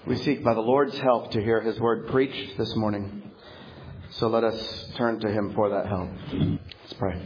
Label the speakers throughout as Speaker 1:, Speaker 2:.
Speaker 1: We seek by the Lord's help to hear His word preached this morning. So let us turn to Him for that help. Let's pray.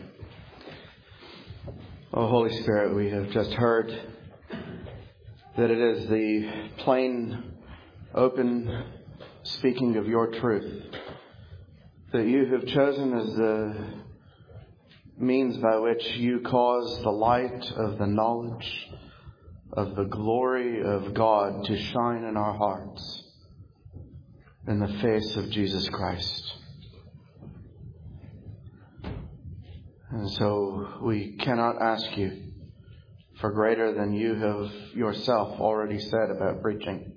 Speaker 1: Oh, Holy Spirit, we have just heard that it is the plain, open speaking of your truth that you have chosen as the means by which you cause the light of the knowledge of the glory of God to shine in our hearts in the face of Jesus Christ. And so we cannot ask you for greater than you have yourself already said about preaching.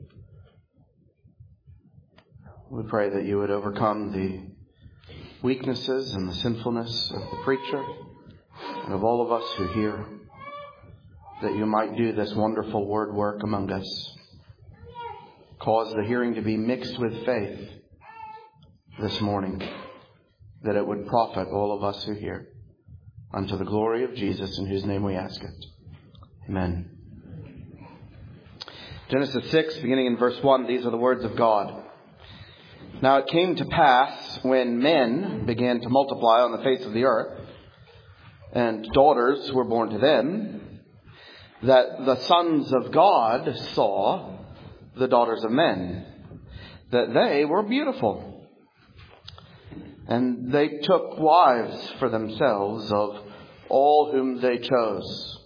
Speaker 1: We pray that you would overcome the weaknesses and the sinfulness of the preacher and of all of us who hear, that you might do this wonderful word work among us. Cause the hearing to be mixed with faith this morning, that it would profit all of us who hear, unto the glory of Jesus, in whose name we ask it. Amen. Genesis 6, beginning in verse 1, these are the words of God. Now it came to pass, when men began to multiply on the face of the earth, and daughters were born to them, that the sons of God saw the daughters of men, that they were beautiful. And they took wives for themselves of all whom they chose.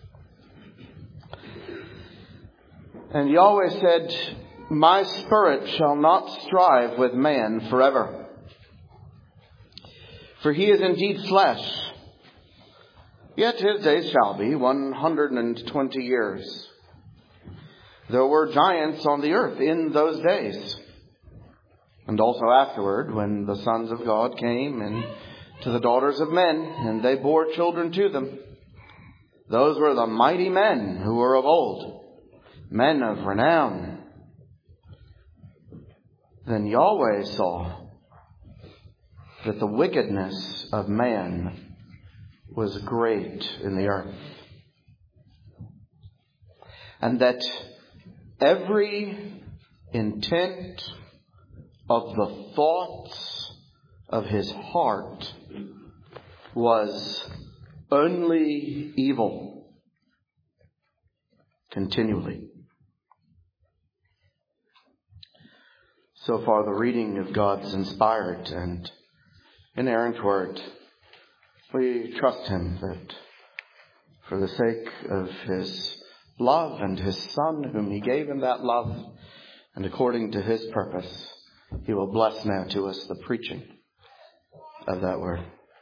Speaker 1: And Yahweh said, My spirit shall not strive with man forever, for he is indeed flesh. Yet his days shall be 120 years. There were giants on the earth in those days. And also afterward, when the sons of God came in to the daughters of men, and they bore children to them. Those were the mighty men who were of old, men of renown. Then Yahweh saw that the wickedness of man was great in the earth, and that every intent of the thoughts of his heart was only evil continually. So far, the reading of God's inspired and inerrant word. We trust Him that for the sake of His love and His Son, whom He gave in that love, and according to His purpose, He will bless now to us the preaching of that word.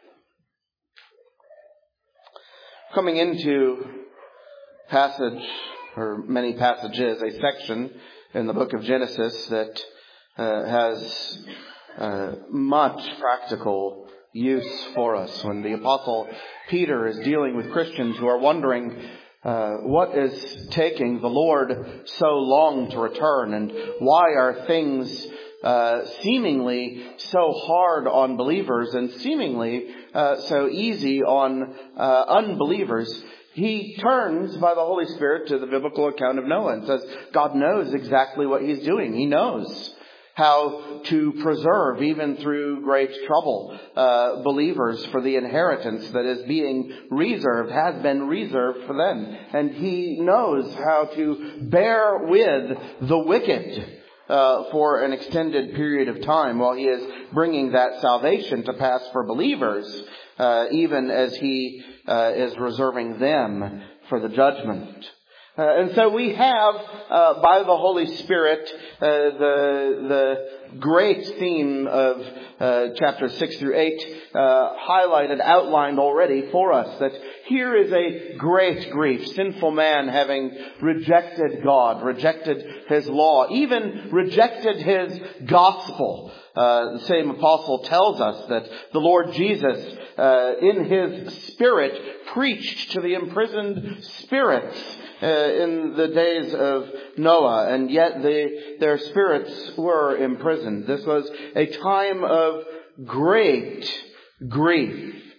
Speaker 1: Coming into passage, or many passages, a section in the book of Genesis that has much practical use for us. When the Apostle Peter is dealing with Christians who are wondering what is taking the Lord so long to return, and why are things seemingly so hard on believers and seemingly so easy on unbelievers, he turns by the Holy Spirit to the biblical account of Noah and says God knows exactly what He's doing. He knows how to preserve, even through great trouble, believers for the inheritance that is being reserved, has been reserved for them. And He knows how to bear with the wicked for an extended period of time while He is bringing that salvation to pass for believers, even as He is reserving them for the judgment. And so we have, by the Holy Spirit, the great theme of chapters 6 through 8 highlighted, outlined already for us, that here is a great grief. Sinful man having rejected God, rejected His law, even rejected His gospel. The same apostle tells us that the Lord Jesus, in His Spirit, preached to the imprisoned spirits in the days of Noah, and yet their spirits were imprisoned. This was a time of great grief.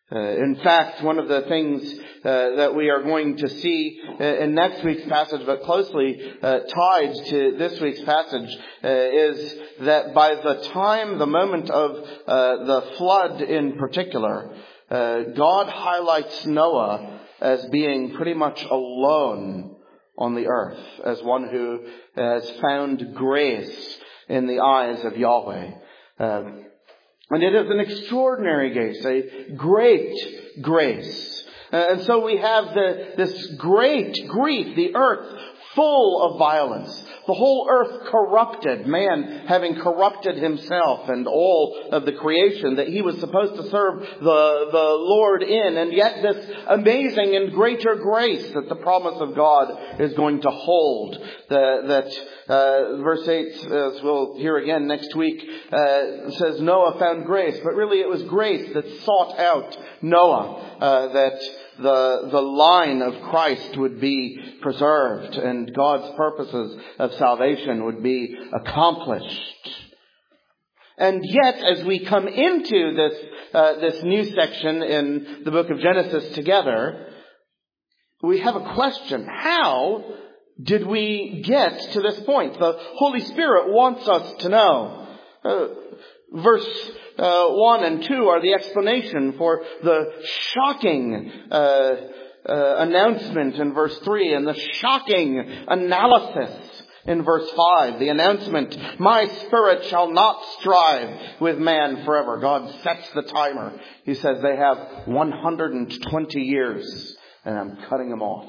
Speaker 1: In fact, one of the things that we are going to see in next week's passage, but closely tied to this week's passage, is that by the moment of the flood in particular, God highlights Noah as being pretty much alone on the earth, as one who has found grace in the eyes of Yahweh. And it is an extraordinary grace, a great grace. And so we have this great grief, the earth full of violence. The whole earth corrupted, man having corrupted himself and all of the creation that he was supposed to serve the Lord in. And yet this amazing and greater grace that the promise of God is going to hold. Verse 8, as we'll hear again next week, says Noah found grace. But really it was grace that sought out Noah, that the line of Christ would be preserved and God's purposes of salvation would be accomplished. And yet, as we come into this new section in the book of Genesis together, we have a question. How did we get to this point? The Holy Spirit wants us to know. Verse 1 and 2 are the explanation for the shocking announcement in verse 3 and the shocking analysis in verse 5. The announcement, my spirit shall not strive with man forever. God sets the timer. He says they have 120 years and I'm cutting them off.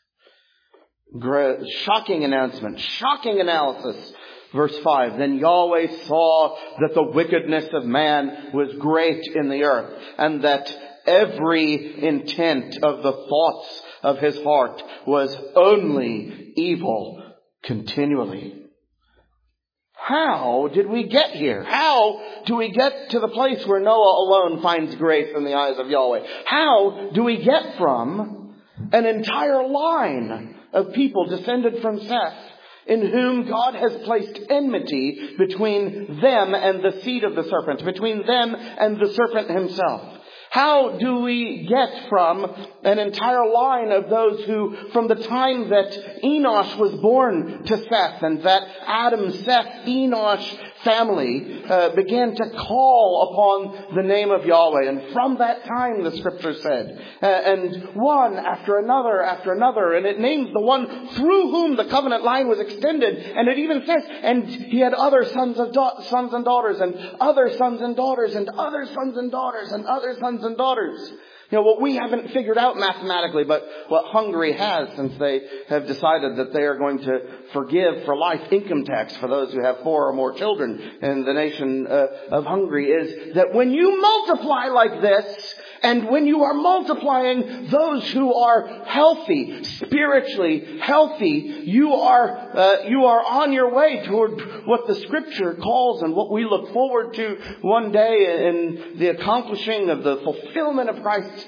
Speaker 1: Shocking announcement, shocking analysis. Verse 5, then Yahweh saw that the wickedness of man was great in the earth, and that every intent of the thoughts of his heart was only evil continually. How did we get here? How do we get to the place where Noah alone finds grace in the eyes of Yahweh? How do we get from an entire line of people descended from Seth, in whom God has placed enmity between them and the seed of the serpent, between them and the serpent himself? How do we get from an entire line of those who, from the time that Enosh was born to Seth, and that Adam, Seth, Enosh family began to call upon the name of Yahweh. And from that time, the scripture said, and one after another, and it names the one through whom the covenant line was extended. And it even says, and he had other sons and daughters, and other sons and daughters, and other sons and daughters, and other sons and daughters. You know, what we haven't figured out mathematically, but what Hungary has, since they have decided that they are going to forgive for life income tax for those who have 4 or more children in the nation of Hungary, is that when you multiply like this, and when you are multiplying those who are healthy, spiritually healthy, you are on your way toward what the scripture calls and what we look forward to one day in the accomplishing of the fulfillment of Christ's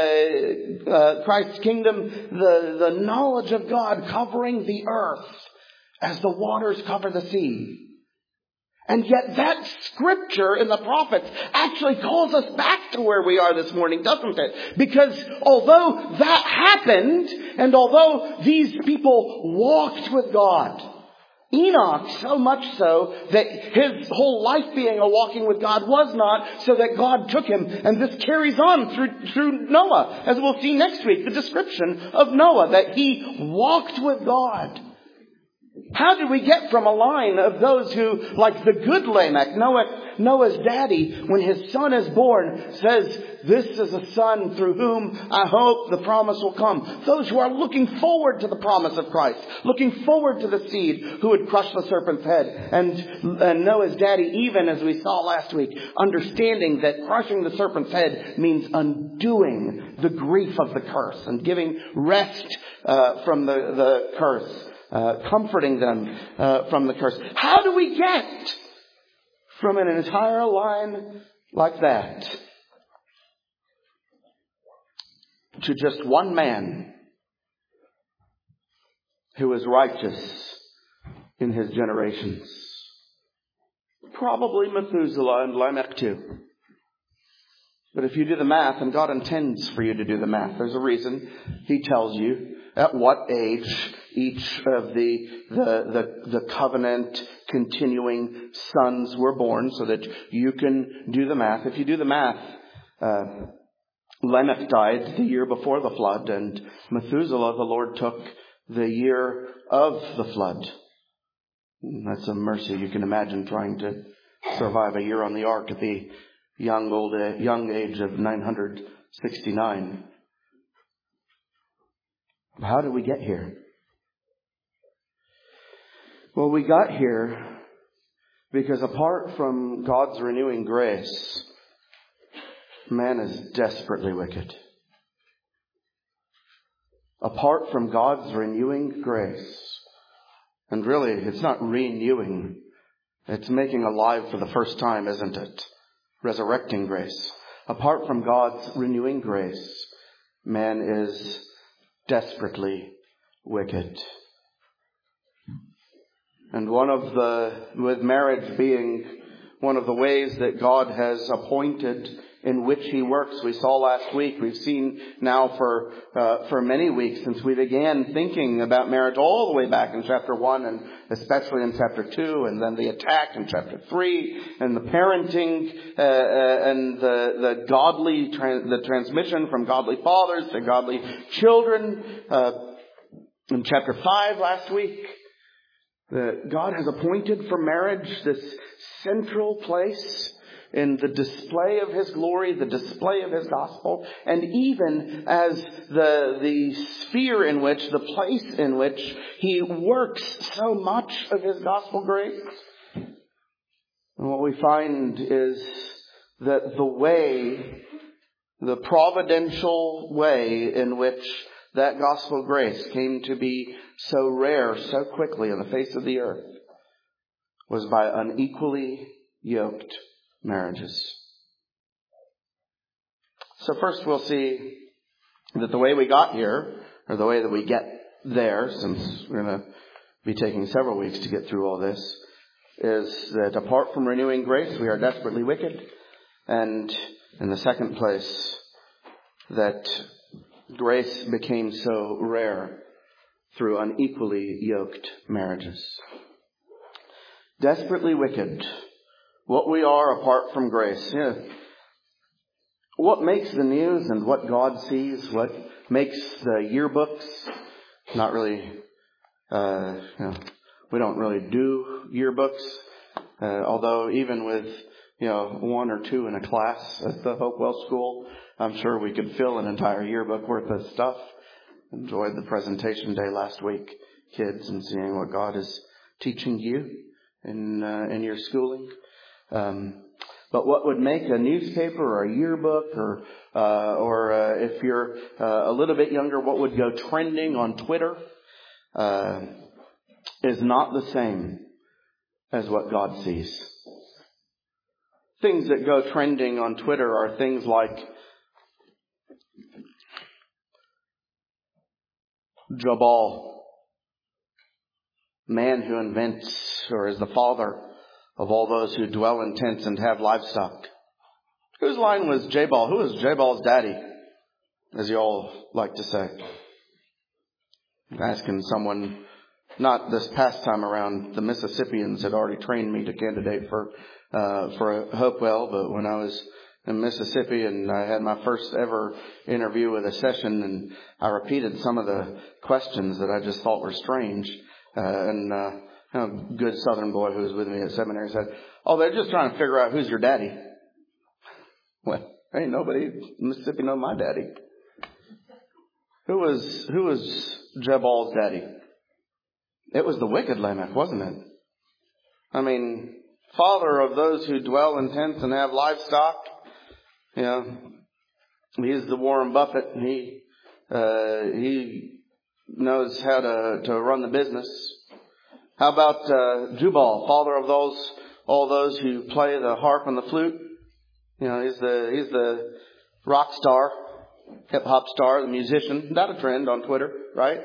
Speaker 1: kingdom, the knowledge of God covering the earth as the waters cover the sea. And yet that scripture in the prophets actually calls us back to where we are this morning, doesn't it? Because although that happened, and although these people walked with God, Enoch, so much so that his whole life being a walking with God was not, so that God took him. And this carries on through Noah, as we'll see next week, the description of Noah, that he walked with God. How did we get from a line of those who, like the good Lamech, Noah's daddy, when his son is born, says, this is a son through whom I hope the promise will come. Those who are looking forward to the promise of Christ, looking forward to the seed who would crush the serpent's head. And Noah's daddy, even as we saw last week, understanding that crushing the serpent's head means undoing the grief of the curse and giving rest from the curse. Comforting them from the curse. How do we get from an entire line like that to just one man who was righteous in his generations? Probably Methuselah and Lamech too. But if you do the math, and God intends for you to do the math, there's a reason He tells you at what age each of the covenant continuing sons were born, so that you can do the math. If you do the math, Lamech died the year before the flood, and Methuselah, the Lord took the year of the flood. That's a mercy. You can imagine trying to survive a year on the ark at the young age of 969. How did we get here? Well, we got here because apart from God's renewing grace, man is desperately wicked. Apart from God's renewing grace, and really it's not renewing, it's making alive for the first time, isn't it? Resurrecting grace. Apart from God's renewing grace, man is desperately wicked. And with marriage being one of the ways that God has appointed in which He works, we saw last week, we've seen now for many weeks since we began thinking about marriage all the way back in chapter 1 and especially in chapter 2, and then the attack in chapter 3, and the parenting and the transmission from godly fathers to godly children in chapter 5 last week. That God has appointed for marriage this central place in the display of His glory, the display of His gospel, and even as the sphere in which, the place in which He works so much of His gospel grace. And what we find is that the providential way in which that gospel grace came to be so rare so quickly on the face of the earth was by unequally yoked marriages. So first we'll see that the way we got here, or the way that we get there, since we're going to be taking several weeks to get through all this, is that apart from renewing grace, we are desperately wicked. And in the second place, that grace became so rare through unequally yoked marriages. Desperately wicked. What we are apart from grace. Yeah. What makes the news and what God sees, what makes the yearbooks, not really, we don't really do yearbooks, although even with, one or two in a class at the Hopewell School, I'm sure we could fill an entire yearbook worth of stuff. Enjoyed the presentation day last week, kids, and seeing what God is teaching you in your schooling. But what would make a newspaper or a yearbook, or if you're a little bit younger, what would go trending on Twitter, is not the same as what God sees. Things that go trending on Twitter are things like Jabal, man who invents or is the father of all those who dwell in tents and have livestock. Whose line was Jabal? Who was Jabal's daddy, as you all like to say? Asking someone, not this past time around, the Mississippians had already trained me to candidate for Hopewell, but when I was in Mississippi and I had my first ever interview with a session, and I repeated some of the questions that I just thought were strange, and a good Southern boy who was with me at seminary said, "Oh, they're just trying to figure out who's your daddy." Well, ain't nobody in Mississippi know my daddy. Who was Jabal's daddy? It was the wicked Lamech, wasn't it? I mean, father of those who dwell in tents and have livestock. He's the Warren Buffett. He knows how to run the business. How about Jubal, father of all those who play the harp and the flute? He's the rock star, hip hop star, the musician. Not a trend on Twitter, right?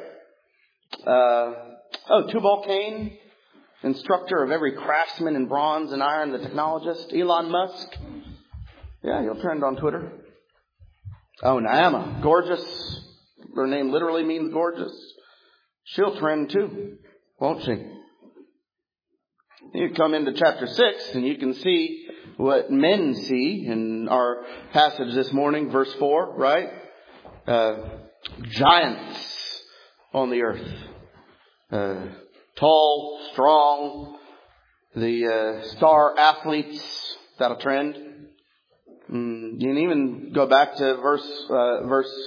Speaker 1: Tubal Cain, instructor of every craftsman in bronze and iron, the technologist. Elon Musk, Yeah, you'll trend on Twitter. Oh, Naamah, gorgeous. Her name literally means gorgeous. She'll trend too, won't she? You come into chapter 6 and you can see what men see in our passage this morning, verse 4, right? Giants on the earth. Tall, strong, the star athletes. That'll trend. You can even go back to verse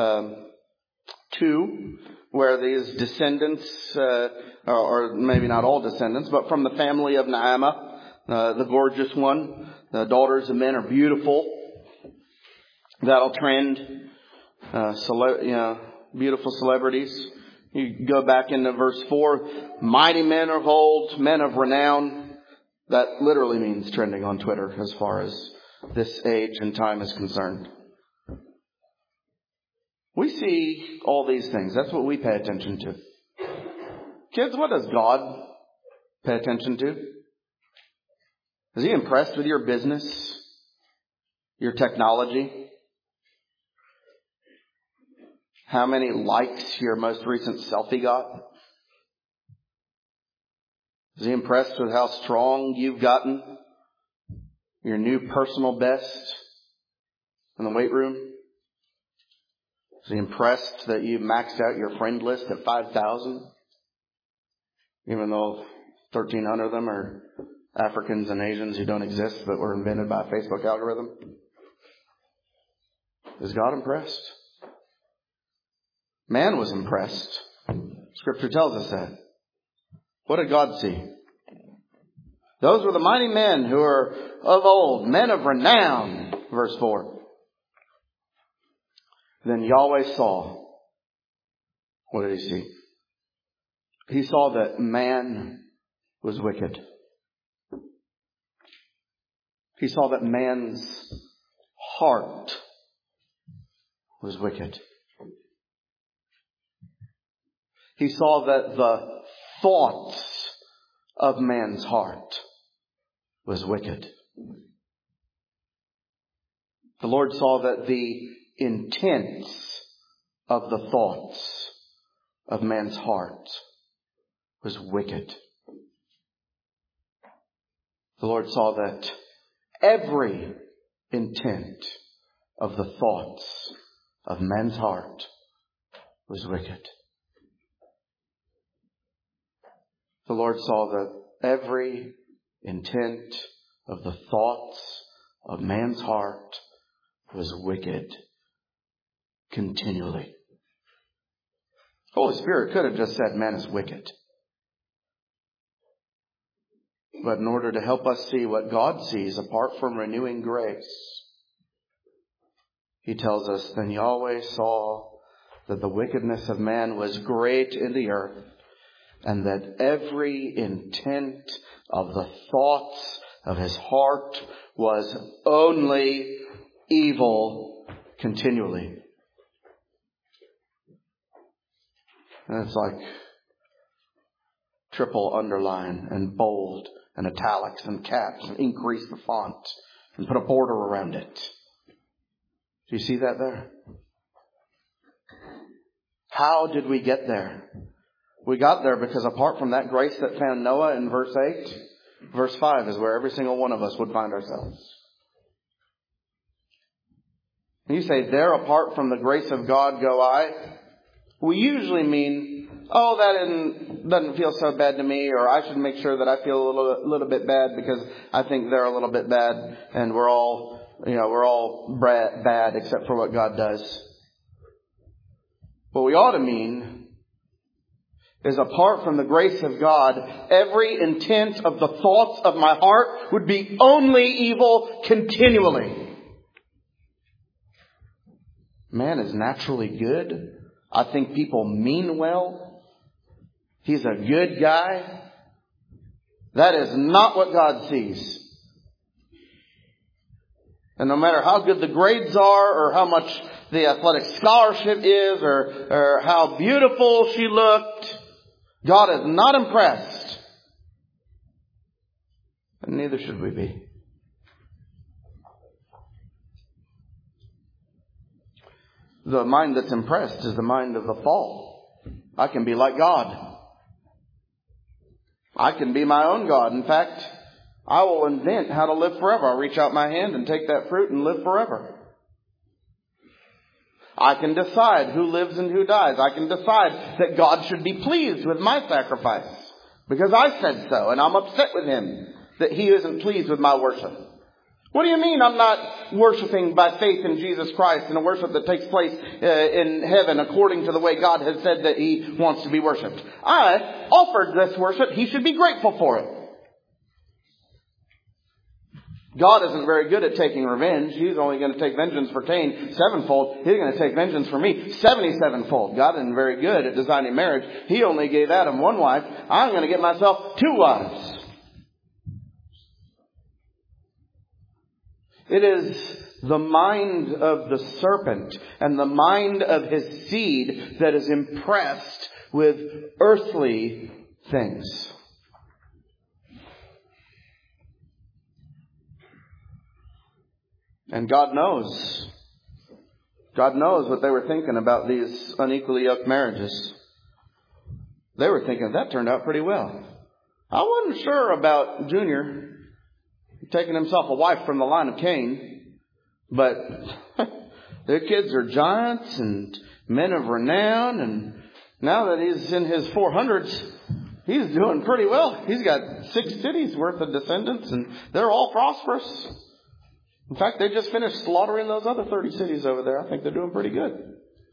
Speaker 1: 2, where these descendants, or maybe not all descendants, but from the family of Naamah, the gorgeous one, the daughters of men are beautiful. That'll trend. Beautiful celebrities. You go back into verse 4, mighty men of old, men of renown. That literally means trending on Twitter as far as this age and time is concerned. We see all these things. That's what we pay attention to. Kids, what does God pay attention to? Is He impressed with your business? Your technology? How many likes your most recent selfie got? Is He impressed with how strong you've gotten? Your new personal best in the weight room? Is He impressed that you maxed out your friend list at 5,000? Even though 1,300 of them are Africans and Asians who don't exist but were invented by a Facebook algorithm? Is God impressed? Man was impressed. Scripture tells us that. What did God see? Those were the mighty men who are of old, men of renown, verse 4. Then Yahweh saw. What did He see? He saw that man was wicked. He saw that man's heart was wicked. He saw that the thoughts of man's heart was wicked. The Lord saw that the intents of the thoughts of man's heart was wicked. The Lord saw that every intent of the thoughts of man's heart was wicked. The Lord saw that every intent of the thoughts of man's heart was wicked continually. Holy Spirit could have just said man is wicked. But in order to help us see what God sees apart from renewing grace, He tells us, then Yahweh saw that the wickedness of man was great in the earth, and that every intent of the thoughts of his heart was only evil continually. And it's like triple underline and bold and italics and caps and increase the font and put a border around it. Do you see that there? How did we get there? We got there because apart from that grace that found Noah in verse 8, verse 5 is where every single one of us would find ourselves. And you say, there apart from the grace of God go I. We usually mean, oh, that doesn't feel so bad to me, or I should make sure that I feel a little bit bad because I think they're a little bit bad, and we're all bad except for what God does. What we ought to mean is apart from the grace of God, every intent of the thoughts of my heart would be only evil continually. Man is naturally good. I think people mean well. He's a good guy. That is not what God sees. And no matter how good the grades are, or how much the athletic scholarship is, or how beautiful she looked, God is not impressed. And neither should we be. The mind that's impressed is the mind of the fall. I can be like God. I can be my own God. In fact, I will invent how to live forever. I'll reach out my hand and take that fruit and live forever. I can decide who lives and who dies. I can decide that God should be pleased with my sacrifice because I said so, and I'm upset with Him that He isn't pleased with my worship. What do you mean I'm not worshiping by faith in Jesus Christ in a worship that takes place in heaven according to the way God has said that He wants to be worshipped? I offered this worship. He should be grateful for it. God isn't very good at taking revenge. He's only going to take vengeance for Cain 7-fold. He's going to take vengeance for me 77-fold. God isn't very good at designing marriage. He only gave Adam one wife. I'm going to get myself 2 wives. It is the mind of the serpent and the mind of his seed that is impressed with earthly things. And God knows. God knows what they were thinking about these unequally yoked marriages. They were thinking, that turned out pretty well. I wasn't sure about Junior taking himself a wife from the line of Cain, but their kids are giants and men of renown, and now that he's in his 400s, he's doing pretty well. He's got 6 cities worth of descendants, and they're all prosperous. In fact, they just finished slaughtering those other 30 cities over there. I think they're doing pretty good.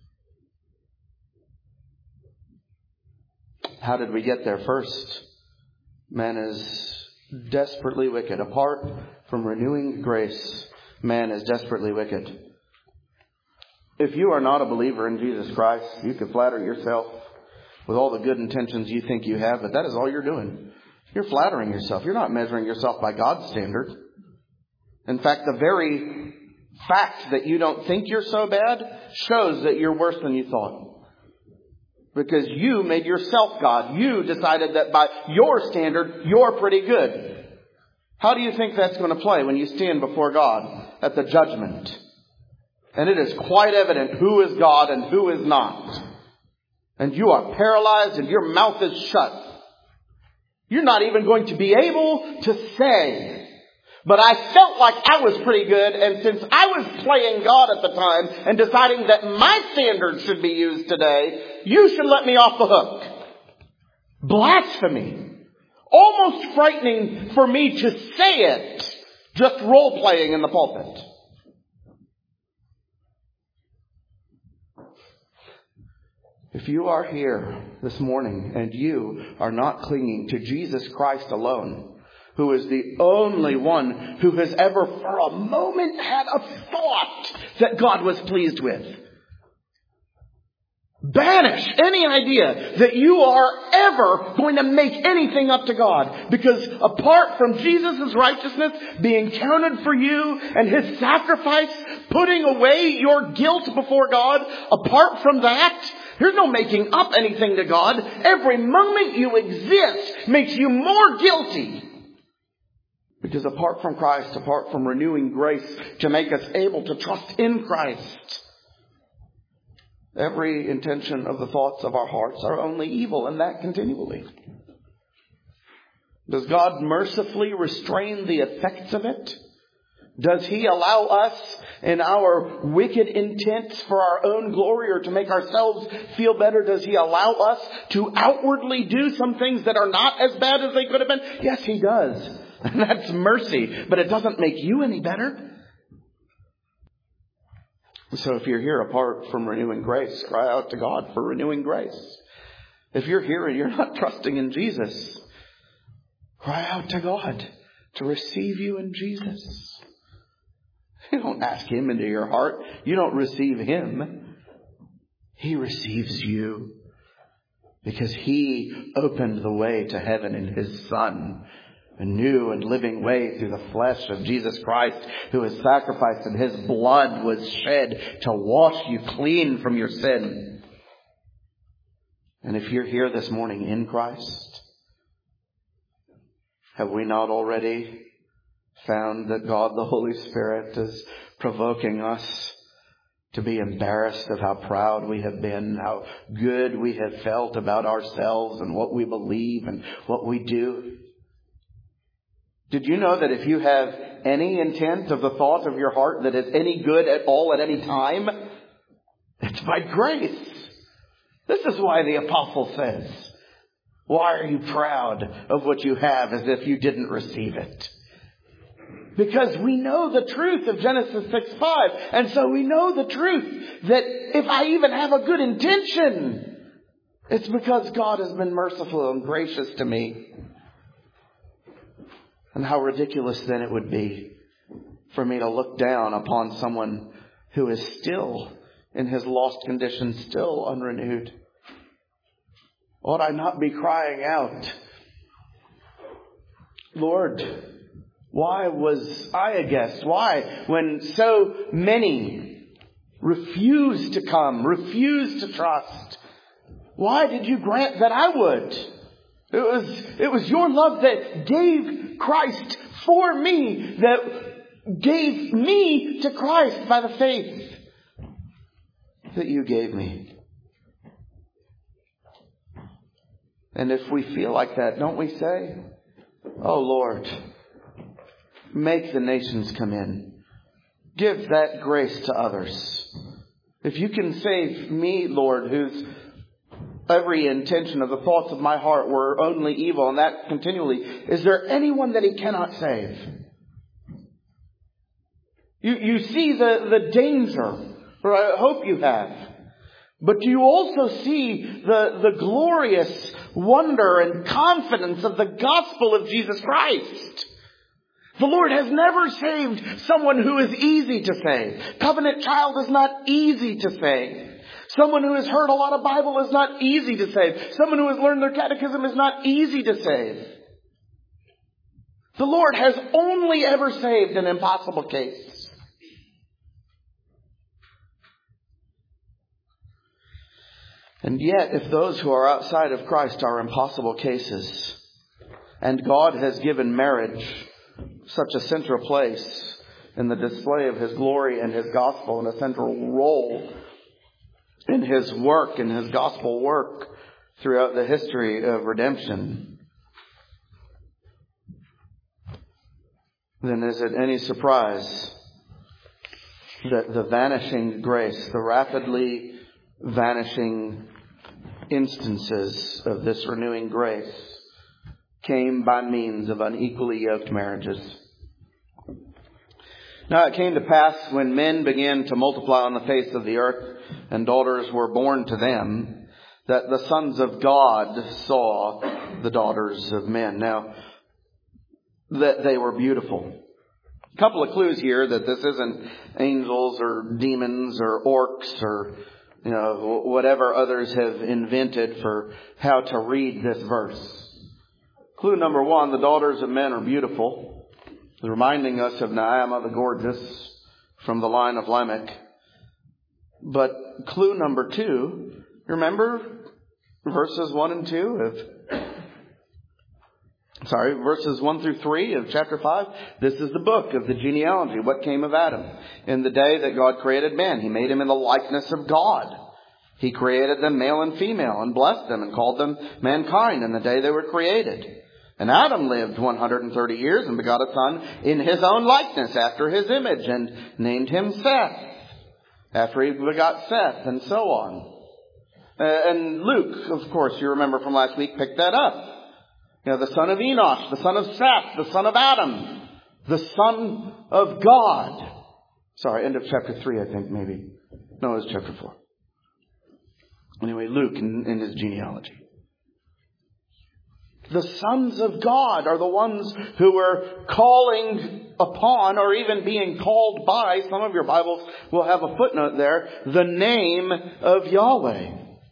Speaker 1: How did we get there? First, man is desperately wicked. Apart from renewing grace, man is desperately wicked. If you are not a believer in Jesus Christ, you can flatter yourself with all the good intentions you think you have, but that is all you're doing. You're flattering yourself. You're not measuring yourself by God's standard. In fact, the very fact that you don't think you're so bad shows that you're worse than you thought. Because you made yourself God. You decided that by your standard, you're pretty good. How do you think that's going to play when you stand before God at the judgment? And it is quite evident who is God and who is not. And you are paralyzed and your mouth is shut. You're not even going to be able to say, but I felt like I was pretty good, and since I was playing God at the time and deciding that my standards should be used today, you should let me off the hook. Blasphemy. Almost frightening for me to say it, just role-playing in the pulpit. If you are here this morning and you are not clinging to Jesus Christ alone, who is the only one who has ever for a moment had a thought that God was pleased with, banish any idea that you are ever going to make anything up to God. Because apart from Jesus' righteousness being counted for you and His sacrifice putting away your guilt before God, apart from that, there's no making up anything to God. Every moment you exist makes you more guilty. Because apart from Christ, apart from renewing grace to make us able to trust in Christ, every intention of the thoughts of our hearts are only evil, and that continually. Does God mercifully restrain the effects of it? Does He allow us in our wicked intents for our own glory or to make ourselves feel better? Does He allow us to outwardly do some things that are not as bad as they could have been? Yes, He does. And that's mercy, but it doesn't make you any better. So if you're here apart from renewing grace, cry out to God for renewing grace. If you're here and you're not trusting in Jesus, cry out to God to receive you in Jesus. You don't ask Him into your heart. You don't receive Him. He receives you because He opened the way to heaven in His Son. A new and living way through the flesh of Jesus Christ, who was sacrificed and His blood was shed to wash you clean from your sin. And if you're here this morning in Christ, have we not already found that God the Holy Spirit is provoking us to be embarrassed of how proud we have been, how good we have felt about ourselves and what we believe and what we do. Did you know that if you have any intent of the thought of your heart that is any good at all at any time, it's by grace. This is why the apostle says, why are you proud of what you have as if you didn't receive it? Because we know the truth of Genesis 6:5. And so we know the truth that if I even have a good intention, it's because God has been merciful and gracious to me. And how ridiculous then it would be for me to look down upon someone who is still in his lost condition, still unrenewed. Ought I not be crying out, Lord, why was I a guest? Why, when so many refused to come, refused to trust, why did you grant that I would? It was your love that gave Christ for me, that gave me to Christ by the faith that you gave me. And if we feel like that, don't we say, oh Lord, make the nations come in. Give that grace to others. If you can save me, Lord, whose every intention of the thoughts of my heart were only evil, and that continually, is there anyone that He cannot save? You see the danger, or I hope you have. But do you also see the glorious wonder and confidence of the gospel of Jesus Christ? The Lord has never saved someone who is easy to save. Covenant child is not easy to save. Someone who has heard a lot of Bible is not easy to save. Someone who has learned their catechism is not easy to save. The Lord has only ever saved an impossible case. And yet, if those who are outside of Christ are impossible cases, and God has given marriage such a central place in the display of His glory and His gospel, and a central role in His work and His gospel work throughout the history of redemption, then is it any surprise that the vanishing grace, the rapidly vanishing instances of this renewing grace came by means of unequally yoked marriages? Now it came to pass when men began to multiply on the face of the earth and daughters were born to them, that the sons of God saw the daughters of men. Now, that they were beautiful. A couple of clues here that this isn't angels or demons or orcs or whatever others have invented for how to read this verse. Clue number one, the daughters of men are beautiful, reminding us of Naamah the gorgeous from the line of Lamech. But clue number two, remember verses 1 through 3 of chapter 5. This is the book of the genealogy. What came of Adam? In the day that God created man, He made him in the likeness of God. He created them male and female and blessed them and called them mankind in the day they were created. And Adam lived 130 years and begot a son in his own likeness after his image and named him Seth. After he begot Seth, and so on. And Luke, of course, you remember from last week, picked that up. The son of Enosh, the son of Seth, the son of Adam, the son of God. Sorry, end of chapter 3, I think, maybe. No, it was chapter 4. Anyway, Luke in his genealogy. The sons of God are the ones who were calling upon, or even being called by, some of your Bibles will have a footnote there, the name of Yahweh.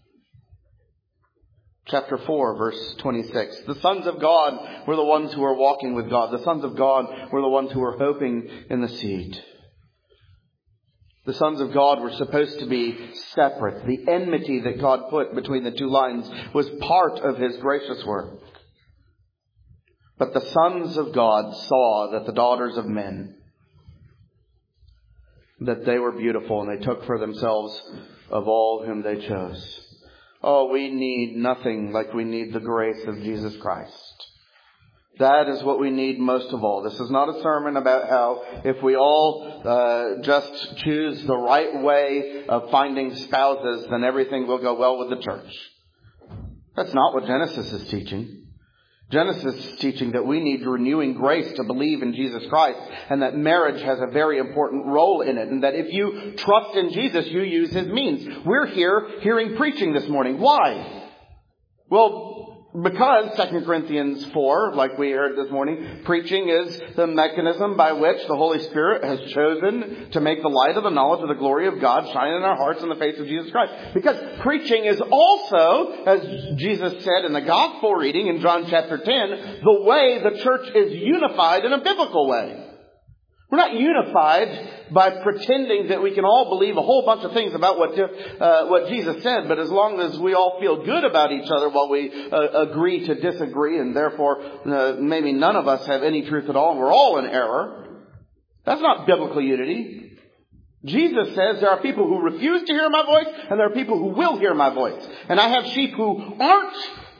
Speaker 1: Chapter 4, verse 26. The sons of God were the ones who were walking with God. The sons of God were the ones who were hoping in the seed. The sons of God were supposed to be separate. The enmity that God put between the two lines was part of His gracious work. But the sons of God saw that the daughters of men that they were beautiful, and they took for themselves of all whom they chose. Oh, we need nothing like we need the grace of Jesus Christ. That is what we need most of all. This is not a sermon about how if we all just choose the right way of finding spouses, then everything will go well with the church. That's not what Genesis is teaching. Genesis is teaching that we need renewing grace to believe in Jesus Christ, and that marriage has a very important role in it, and that if you trust in Jesus, you use His means. We're here hearing preaching this morning. Why? Well, because 2 Corinthians 4, like we heard this morning, preaching is the mechanism by which the Holy Spirit has chosen to make the light of the knowledge of the glory of God shine in our hearts in the face of Jesus Christ. Because preaching is also, as Jesus said in the gospel reading in John chapter 10, the way the church is unified in a biblical way. We're not unified by pretending that we can all believe a whole bunch of things about what Jesus said, but as long as we all feel good about each other while we agree to disagree, and therefore maybe none of us have any truth at all, and we're all in error, that's not biblical unity. Jesus says there are people who refuse to hear my voice, and there are people who will hear my voice. And I have sheep who aren't.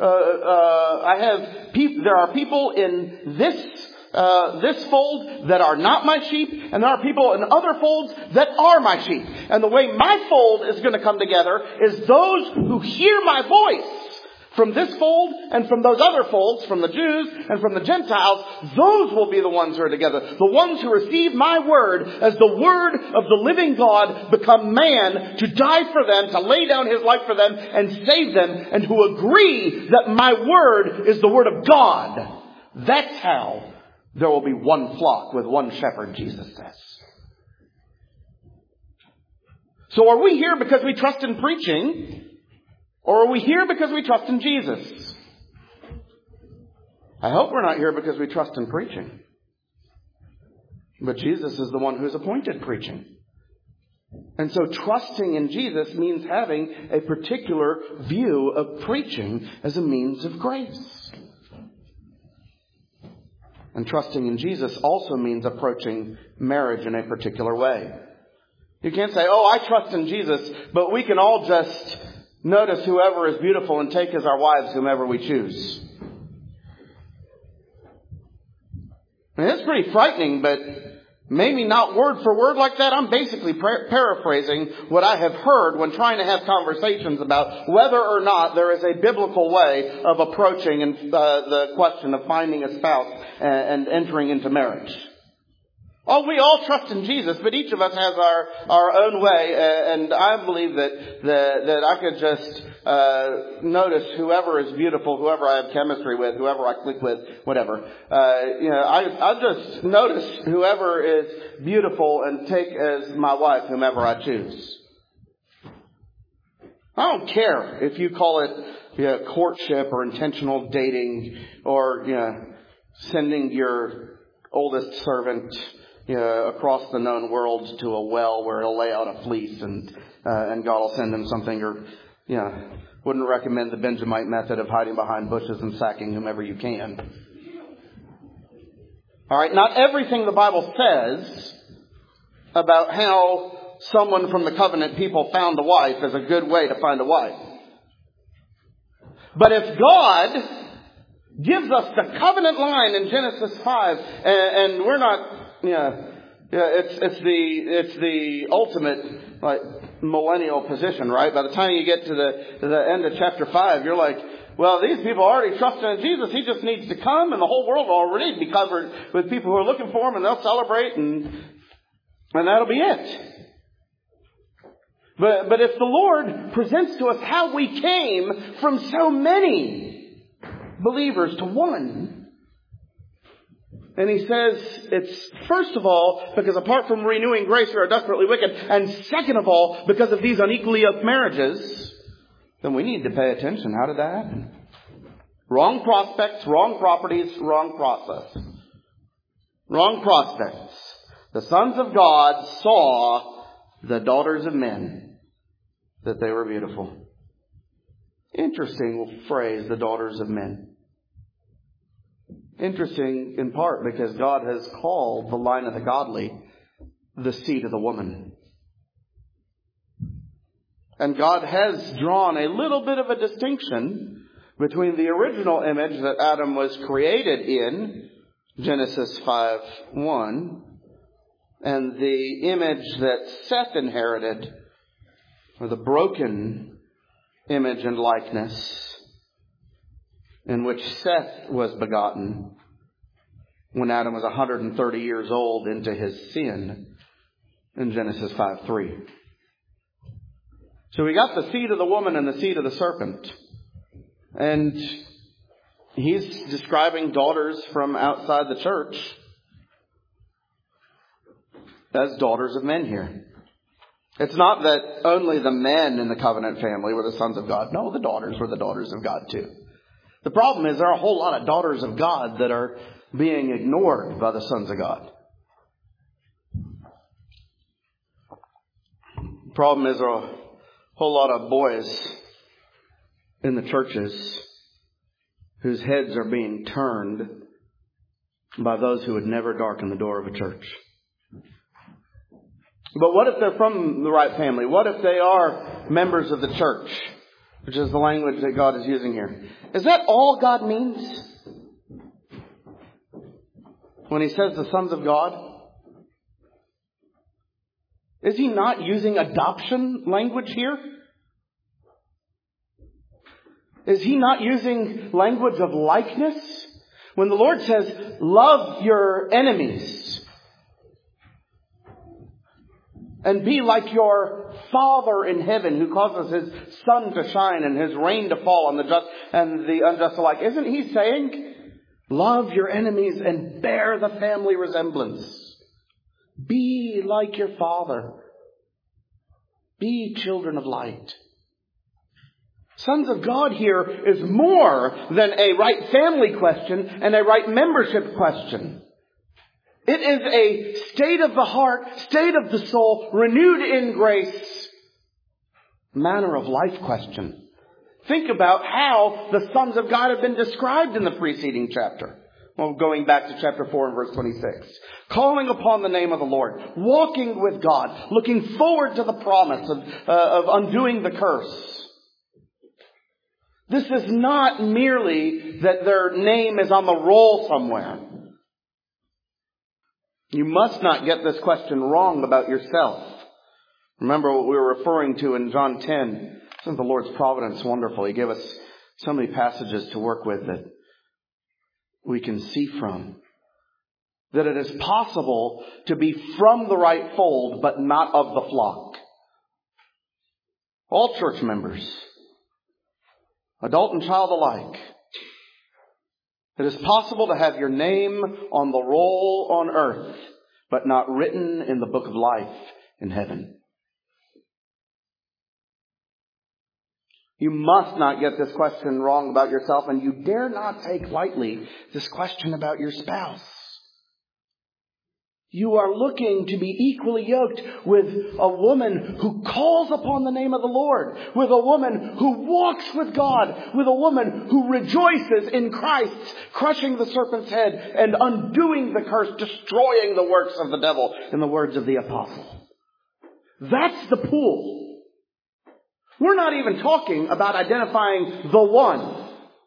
Speaker 1: There are people in this fold that are not my sheep, and there are people in other folds that are my sheep. And the way my fold is going to come together is those who hear my voice from this fold and from those other folds, from the Jews and from the Gentiles, those will be the ones who are together. The ones who receive my word as the word of the living God, become man to die for them, to lay down His life for them and save them, and who agree that my word is the word of God. That's how there will be one flock with one shepherd, Jesus says. So are we here because we trust in preaching, or are we here because we trust in Jesus? I hope we're not here because we trust in preaching. But Jesus is the one who's appointed preaching. And so trusting in Jesus means having a particular view of preaching as a means of grace. And trusting in Jesus also means approaching marriage in a particular way. You can't say, oh, I trust in Jesus, but we can all just notice whoever is beautiful and take as our wives whomever we choose. I mean, it's pretty frightening, but maybe not word for word like that. I'm basically paraphrasing what I have heard when trying to have conversations about whether or not there is a biblical way of approaching the question of finding a spouse and entering into marriage. Oh, we all trust in Jesus, but each of us has our own way, and I believe that I could just notice whoever is beautiful, whoever I have chemistry with, whoever I click with, whatever. I just notice whoever is beautiful and take as my wife whomever I choose. I don't care if you call it courtship or intentional dating, or sending your oldest servant across the known world to a well where he'll lay out a fleece and God will send him something, or wouldn't recommend the Benjamite method of hiding behind bushes and sacking whomever you can. All right, not everything the Bible says about how someone from the covenant people found a wife is a good way to find a wife. But if God gives us the covenant line in Genesis 5, and we're not, it's the ultimate millennial position, right? By the time you get to the end of chapter 5, you're like, well, these people already trusted in Jesus. He just needs to come, and the whole world will already be covered with people who are looking for Him, and they'll celebrate, and that'll be it. But if the Lord presents to us how we came from so many believers to one, and He says it's, first of all, because apart from renewing grace we are desperately wicked, and second of all, because of these unequally yoked marriages, then we need to pay attention. How did that happen? Wrong prospects, wrong properties, wrong process. Wrong prospects. The sons of God saw the daughters of men, that they were beautiful. Interesting phrase, the daughters of men. Interesting in part because God has called the line of the godly the seed of the woman. And God has drawn a little bit of a distinction between the original image that Adam was created in, Genesis 5:1, and the image that Seth inherited, or the broken image and likeness in which Seth was begotten when Adam was 130 years old into his sin in Genesis 5:3. So we got the seed of the woman and the seed of the serpent. And he's describing daughters from outside the church as daughters of men here. It's not that only the men in the covenant family were the sons of God. No, the daughters were the daughters of God too. The problem is there are a whole lot of daughters of God that are being ignored by the sons of God. The problem is there are a whole lot of boys in the churches whose heads are being turned by those who would never darken the door of a church. But what if they're from the right family? What if they are members of the church, which is the language that God is using here? Is that all God means when he says the sons of God? Is he not using adoption language here? Is he not using language of likeness? When the Lord says, love your enemies and be like your Father in heaven who causes his sun to shine and his rain to fall on the just and the unjust alike. Isn't he saying, love your enemies and bear the family resemblance? Be like your Father. Be children of light. Sons of God here is more than a right family question and a right membership question. It is a state of the heart, state of the soul, renewed in grace, manner of life question. Think about how the sons of God have been described in the preceding chapter. Well, going back to chapter 4 and verse 26. Calling upon the name of the Lord, walking with God, looking forward to the promise of undoing the curse. This is not merely that their name is on the roll somewhere. You must not get this question wrong about yourself. Remember what we were referring to in John 10. Isn't the Lord's providence wonderful? He gave us so many passages to work with that we can see from. That it is possible to be from the right fold, but not of the flock. All church members, adult and child alike. It is possible to have your name on the roll on earth, but not written in the book of life in heaven. You must not get this question wrong about yourself, and you dare not take lightly this question about your spouse. You are looking to be equally yoked with a woman who calls upon the name of the Lord, with a woman who walks with God, with a woman who rejoices in Christ, crushing the serpent's head and undoing the curse, destroying the works of the devil, in the words of the apostle. That's the pool. We're not even talking about identifying the one.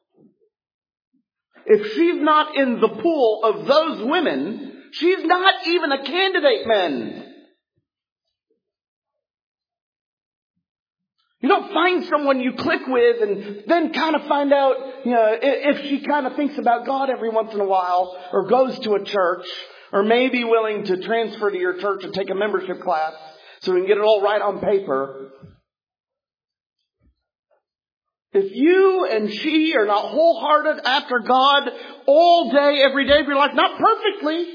Speaker 1: If she's not in the pool of those women, she's not even a candidate, men. You don't find someone you click with and then kind of find out, if she kind of thinks about God every once in a while, or goes to a church, or may be willing to transfer to your church and take a membership class so we can get it all right on paper. If you and she are not wholehearted after God all day, every day of your life, not perfectly,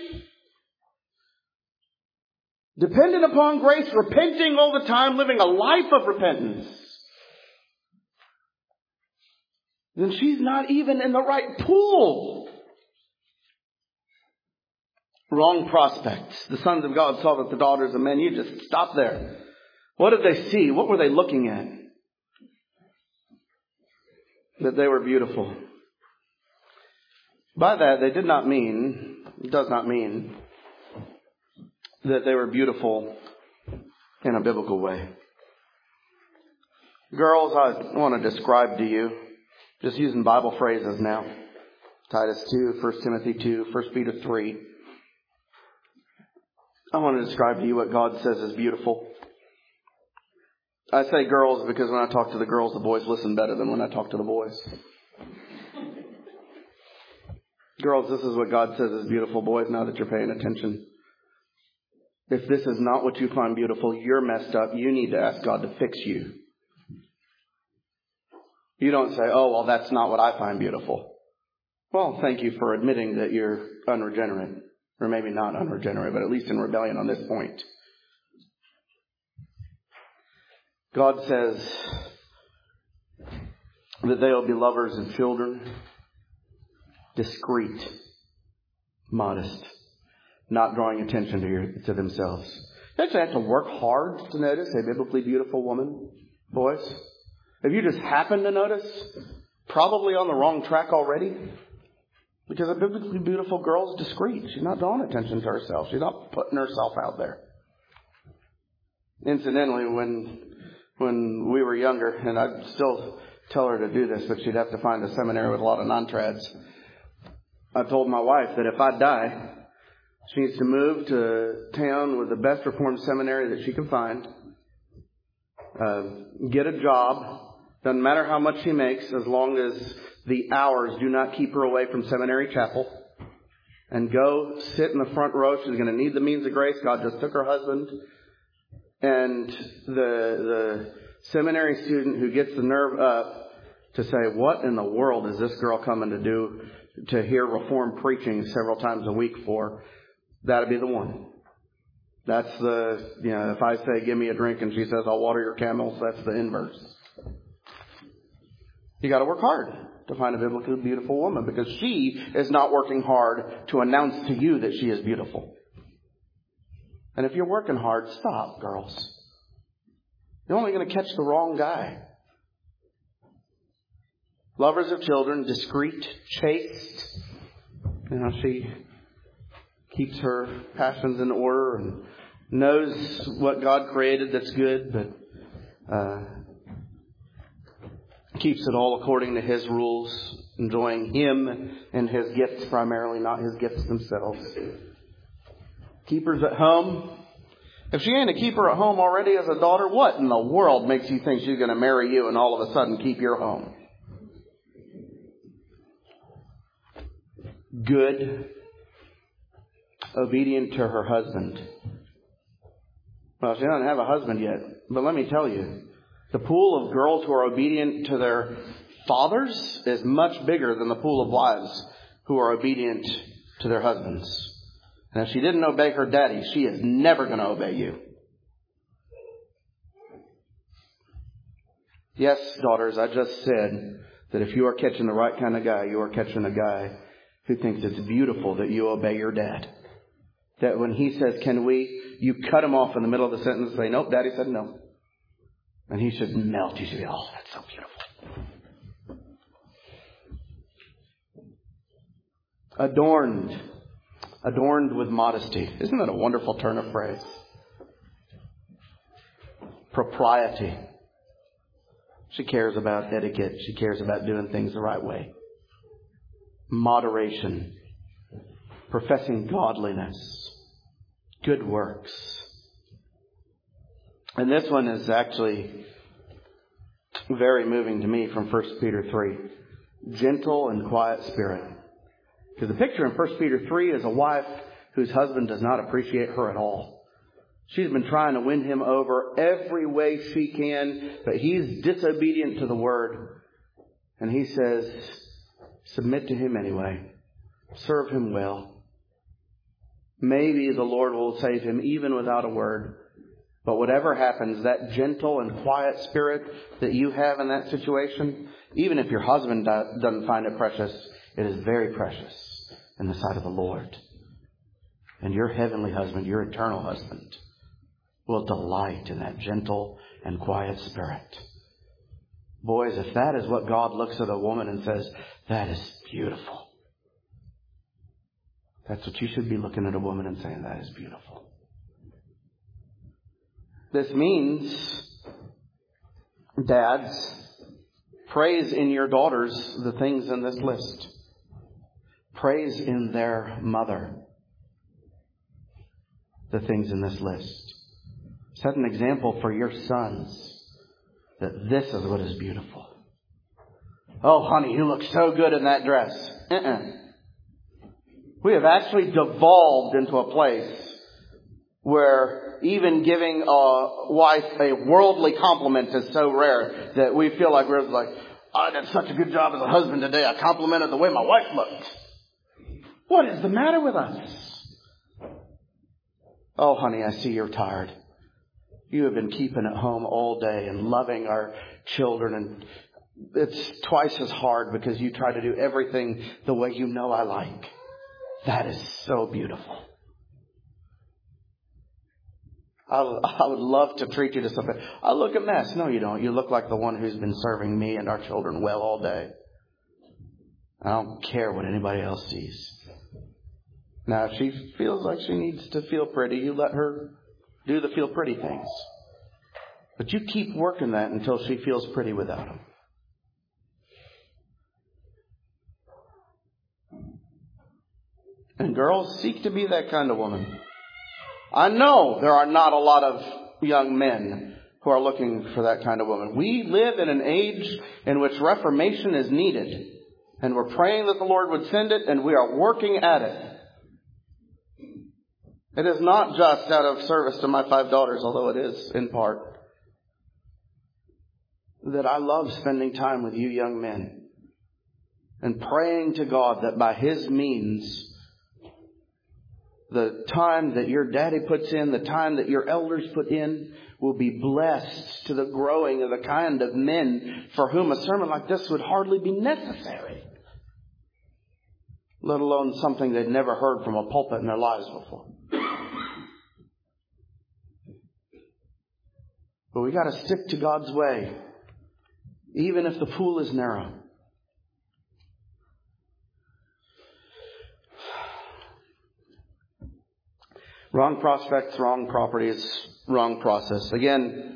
Speaker 1: dependent upon grace, repenting all the time, living a life of repentance, then she's not even in the right pool. Wrong prospects. The sons of God saw that the daughters of men, you just stop there. What did they see? What were they looking at? That they were beautiful. By that, it does not mean that they were beautiful in a biblical way. Girls, I want to describe to you, just using Bible phrases now, Titus 2, 1 Timothy 2, 1 Peter 3. I want to describe to you what God says is beautiful. I say girls because when I talk to the girls, the boys listen better than when I talk to the boys. Girls, this is what God says is beautiful. Boys, now that you're paying attention. If this is not what you find beautiful, you're messed up. You need to ask God to fix you. You don't say, oh, well, that's not what I find beautiful. Well, thank you for admitting that you're unregenerate. Or maybe not unregenerate, but at least in rebellion on this point. God says that they will be lovers of children, discreet, modest, not drawing attention to themselves. You actually have to work hard to notice a biblically beautiful woman, boys. If you just happen to notice, probably on the wrong track already. Because a biblically beautiful girl is discreet. She's not drawing attention to herself. She's not putting herself out there. Incidentally, when we were younger, and I'd still tell her to do this, but she'd have to find a seminary with a lot of non-trads. I told my wife that if I die, she needs to move to town with the best reformed seminary that she can find, get a job. Doesn't matter how much she makes, as long as the hours do not keep her away from seminary chapel. And go sit in the front row. She's going to need the means of grace. God just took her husband. And the seminary student who gets the nerve up to say, what in the world is this girl coming to do to hear Reformed preaching several times a week for? That'd be the one. That's if I say, give me a drink, and she says, I'll water your camels, that's the inverse. You got to work hard to find a biblically beautiful woman, because she is not working hard to announce to you that she is beautiful. And if you're working hard, stop, girls. You're only going to catch the wrong guy. Lovers of children, discreet, chaste. She keeps her passions in order and knows what God created that's good, but keeps it all according to His rules, enjoying Him and His gifts primarily, not His gifts themselves. Keepers at home. If she ain't a keeper at home already as a daughter, what in the world makes you think she's going to marry you and all of a sudden keep your home? Good, obedient to her husband. Well, she doesn't have a husband yet, but let me tell you, the pool of girls who are obedient to their fathers is much bigger than the pool of wives who are obedient to their husbands. And if she didn't obey her daddy, she is never going to obey you. Yes, daughters, I just said that if you are catching the right kind of guy, you are catching a guy who thinks it's beautiful that you obey your dad. That when he says, can we, you cut him off in the middle of the sentence and say, nope, daddy said no. And he should melt. You should be, oh, that's so beautiful. Adorned with modesty. Isn't that a wonderful turn of phrase? Propriety. She cares about etiquette. She cares about doing things the right way. Moderation. Professing godliness. Good works. And this one is actually very moving to me from 1 Peter 3. Gentle and quiet spirit. Because the picture in 1 Peter 3 is a wife whose husband does not appreciate her at all. She's been trying to win him over every way she can, but he's disobedient to the word. And he says, submit to him anyway. Serve him well. Maybe the Lord will save him even without a word. But whatever happens, that gentle and quiet spirit that you have in that situation, even if your husband doesn't find it precious, it is very precious in the sight of the Lord. And your heavenly husband, your eternal husband, will delight in that gentle and quiet spirit. Boys, if that is what God looks at a woman and says, that is beautiful. That's what you should be looking at a woman and saying, that is beautiful. This means, dads, praise in your daughters the things in this list. Praise in their mother the things in this list. Set an example for your sons that this is what is beautiful. Oh, honey, you look so good in that dress. We have actually devolved into a place where even giving a wife a worldly compliment is so rare that we feel like we're like, I did such a good job as a husband today. I complimented the way my wife looked. What is the matter with us? Oh, honey, I see you're tired. You have been keeping at home all day and loving our children, and it's twice as hard because you try to do everything the way you know I like. That is so beautiful. I would love to treat you to something. I look a mess. No, you don't. You look like the one who's been serving me and our children well all day. I don't care what anybody else sees. Now, if she feels like she needs to feel pretty, you let her do the feel pretty things. But you keep working that until she feels pretty without them. And girls, seek to be that kind of woman. I know there are not a lot of young men who are looking for that kind of woman. We live in an age in which reformation is needed. And we're praying that the Lord would send it, and we are working at it. It is not just out of service to my 5 daughters, although it is in part, that I love spending time with you young men and praying to God that by His means, the time that your daddy puts in, the time that your elders put in, will be blessed to the growing of the kind of men for whom a sermon like this would hardly be necessary, let alone something they'd never heard from a pulpit in their lives before. But we got to stick to God's way, even if the pool is narrow. Wrong prospects, wrong properties, wrong process. Again,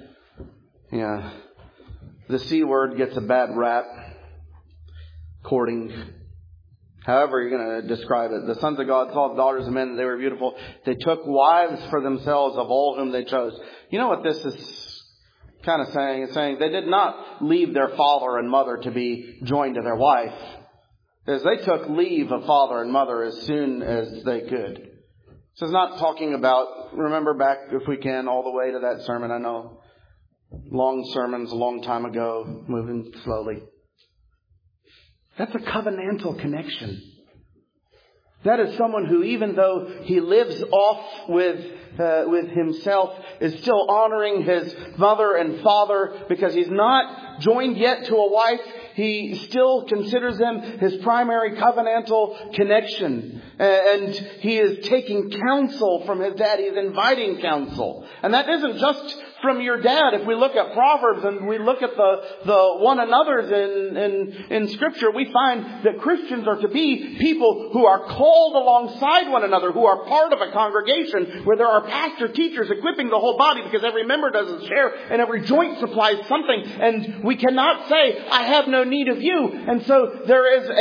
Speaker 1: the C word gets a bad rap. Courting. However you're going to describe it. The sons of God saw the daughters of men, and they were beautiful. They took wives for themselves of all whom they chose. You know what this is kind of saying? It's saying they did not leave their father and mother to be joined to their wife. As they took leave of father and mother as soon as they could. This is not talking about, remember back, if we can, all the way to that sermon. I know, long sermons a long time ago, moving slowly. That's a covenantal connection. That is someone who, even though he lives off with himself, is still honoring his mother and father because he's not joined yet to a wife. He still considers them his primary covenantal connection. And he is taking counsel from his dad. He's inviting counsel. And that isn't just from your dad. If we look at Proverbs and we look at the one another's in Scripture, we find that Christians are to be people who are called alongside one another, who are part of a congregation where there are pastor teachers equipping the whole body because every member doesn't share and every joint supplies something. And we cannot say, I have no need of you. And so there is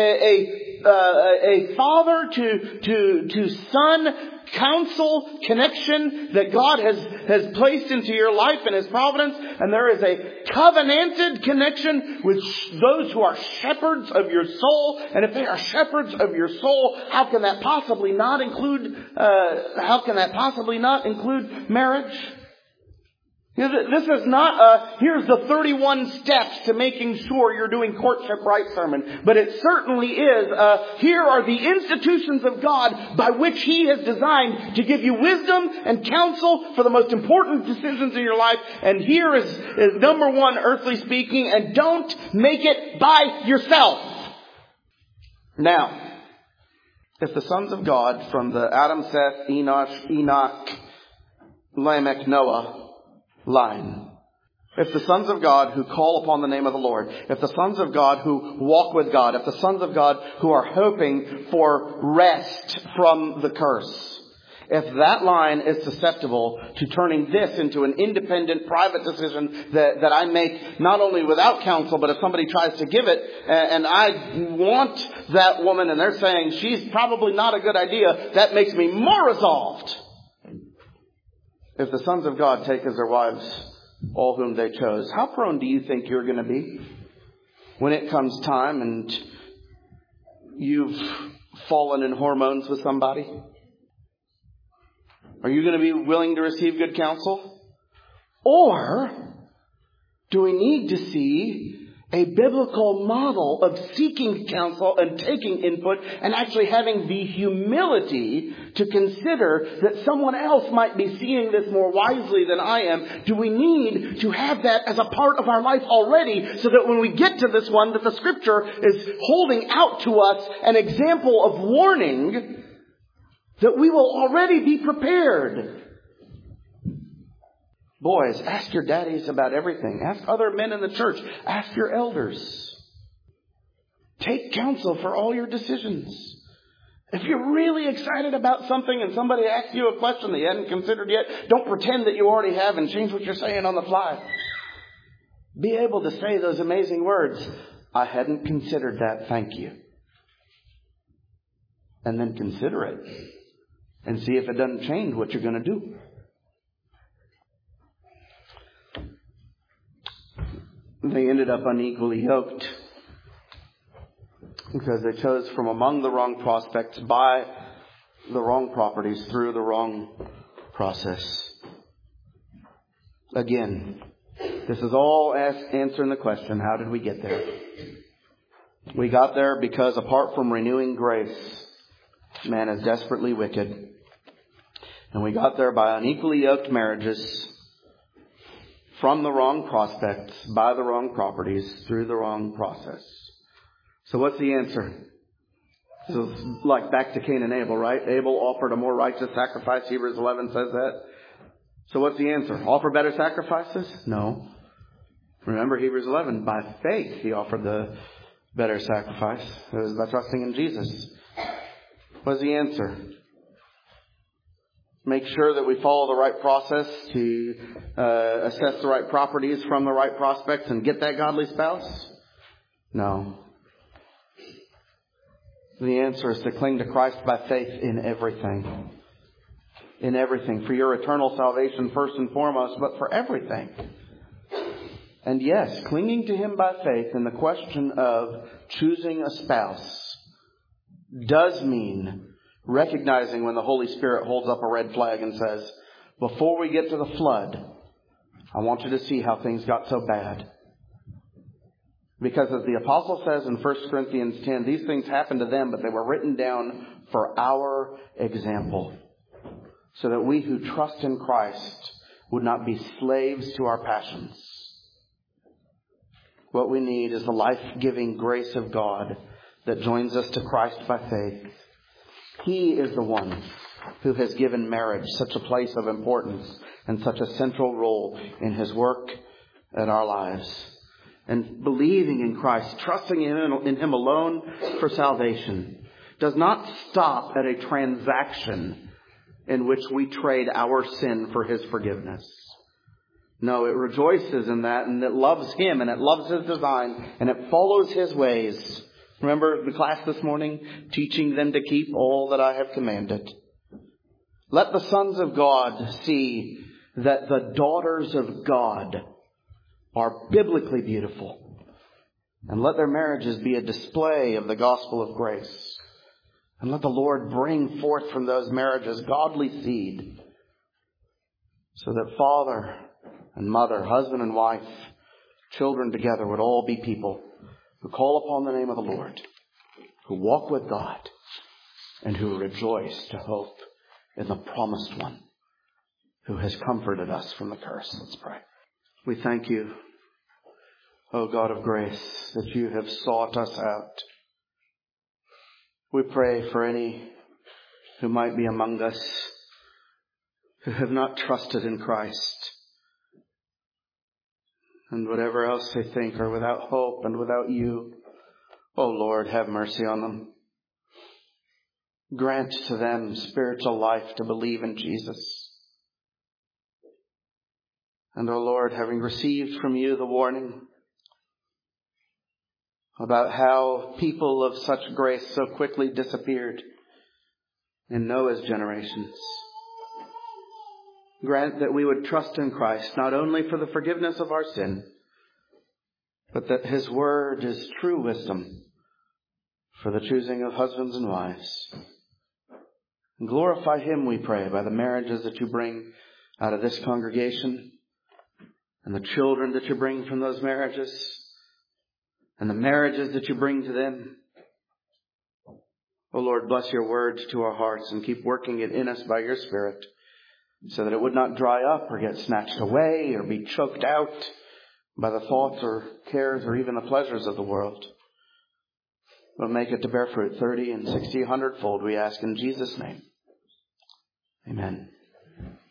Speaker 1: a father to son counsel connection that God has placed into your life in His providence. And there is a covenanted connection with those who are shepherds of your soul. And if they are shepherds of your soul, how can that possibly not include marriage? This is not here's the 31 steps to making sure you're doing courtship right sermon. But it certainly is, here are the institutions of God by which He has designed to give you wisdom and counsel for the most important decisions in your life. And here is number one, earthly speaking, and don't make it by yourself. Now, if the sons of God from the Adam, Seth, Enoch, Lamech, Noah line. If the sons of God who call upon the name of the Lord, if the sons of God who walk with God, if the sons of God who are hoping for rest from the curse, if that line is susceptible to turning this into an independent, private decision that I make not only without counsel, but if somebody tries to give it, and I want that woman and they're saying she's probably not a good idea, that makes me more resolved. If the sons of God take as their wives all whom they chose, how prone do you think you're going to be when it comes time and you've fallen in hormones with somebody? Are you going to be willing to receive good counsel? Or do we need to see a biblical model of seeking counsel and taking input and actually having the humility to consider that someone else might be seeing this more wisely than I am? Do we need to have that as a part of our life already so that when we get to this one, that the Scripture is holding out to us an example of warning, that we will already be prepared? Boys, ask your daddies about everything. Ask other men in the church. Ask your elders. Take counsel for all your decisions. If you're really excited about something and somebody asks you a question that you hadn't considered yet, don't pretend that you already have and change what you're saying on the fly. Be able to say those amazing words, I hadn't considered that, thank you. And then consider it. And see if it doesn't change what you're going to do. They ended up unequally yoked because they chose from among the wrong prospects, by the wrong properties, through the wrong process. Again, this is all answering the question, how did we get there? We got there because apart from renewing grace, man is desperately wicked. And we got there by unequally yoked marriages, from the wrong prospects, by the wrong properties, through the wrong process. So what's the answer? So it's like back to Cain and Abel, right? Abel offered a more righteous sacrifice. Hebrews 11 says that. So what's the answer? Offer better sacrifices? No. Remember Hebrews 11. By faith he offered the better sacrifice. It was by trusting in Jesus. What's the answer? Make sure that we follow the right process to assess the right properties from the right prospects and get that godly spouse? No. The answer is to cling to Christ by faith in everything. In everything. For your eternal salvation first and foremost, but for everything. And yes, clinging to Him by faith in the question of choosing a spouse does mean recognizing when the Holy Spirit holds up a red flag and says, before we get to the flood, I want you to see how things got so bad. Because as the apostle says in 1 Corinthians 10, these things happened to them, but they were written down for our example. So that we who trust in Christ would not be slaves to our passions. What we need is the life-giving grace of God that joins us to Christ by faith. He is the one who has given marriage such a place of importance and such a central role in His work and our lives. And believing in Christ, trusting in Him alone for salvation, does not stop at a transaction in which we trade our sin for His forgiveness. No, it rejoices in that, and it loves Him, and it loves His design, and it follows His ways. Remember the class this morning? Teaching them to keep all that I have commanded. Let the sons of God see that the daughters of God are biblically beautiful. And let their marriages be a display of the gospel of grace. And let the Lord bring forth from those marriages godly seed. So that father and mother, husband and wife, children together would all be people who call upon the name of the Lord, who walk with God, and who rejoice to hope in the promised one who has comforted us from the curse. Let's pray. We thank you, O God of grace, that you have sought us out. We pray for any who might be among us who have not trusted in Christ, and whatever else they think are without hope and without you. Oh Lord, have mercy on them. Grant to them spiritual life to believe in Jesus. And, O Lord, having received from you the warning about how people of such grace so quickly disappeared in Noah's generations, grant that we would trust in Christ, not only for the forgiveness of our sin, but that His word is true wisdom for the choosing of husbands and wives. And glorify Him, we pray, by the marriages that you bring out of this congregation, and the children that you bring from those marriages, and the marriages that you bring to them. O Lord, bless your word to our hearts and keep working it in us by your Spirit, so that it would not dry up or get snatched away or be choked out by the thoughts or cares or even the pleasures of the world. But make it to bear fruit 30 and 60, 100-fold, we ask in Jesus' name. Amen.